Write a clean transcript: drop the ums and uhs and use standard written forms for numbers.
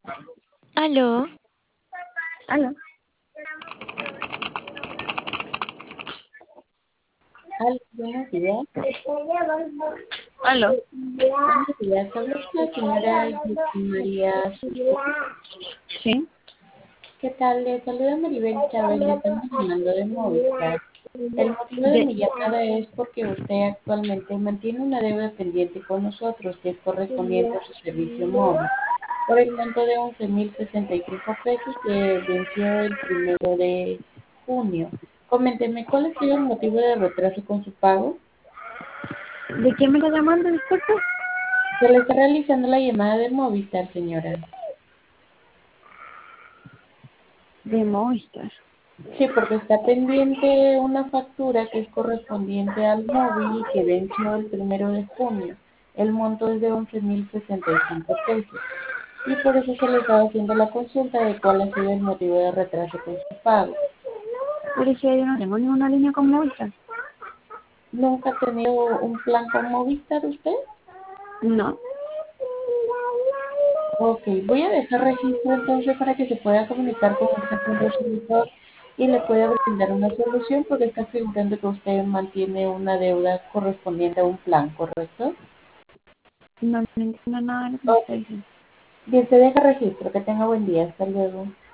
Aló, Aló. Hola, buenos días. Aló. Buenos días. Hablo con la señora María Suso. Sí. ¿Qué tal? Le saluda Maribel Chávez. Le estamos llamando de Movistar. El motivo de De, mi llamada es porque usted actualmente mantiene una deuda pendiente con nosotros que es correspondiente a su servicio móvil por el monto de 11.065 pesos que venció el 1 de junio. Coménteme, ¿cuál ha sido el motivo de retraso con su pago? ¿De quién me está llamando, disculpe? Se le está realizando la llamada de Movistar, señora. De Movistar. Sí, porque está pendiente una factura que es correspondiente al móvil y que venció el 1 de junio. El monto es de 11.065 pesos. Y por eso se le estaba haciendo la consulta de cuál ha sido el motivo de retraso con su pago. Pero si yo no tengo ninguna línea con Movistar. ¿Nunca ha tenido un plan con Movistar usted? No. Ok, voy a dejar registro entonces para que se pueda comunicar con usted con resolvedor y le pueda brindar una solución porque está figurando que usted mantiene una deuda correspondiente a un plan, ¿correcto? No entiendo nada de lo que me Ok, está diciendo. bien, se deja registro. Que tenga buen día. Hasta luego.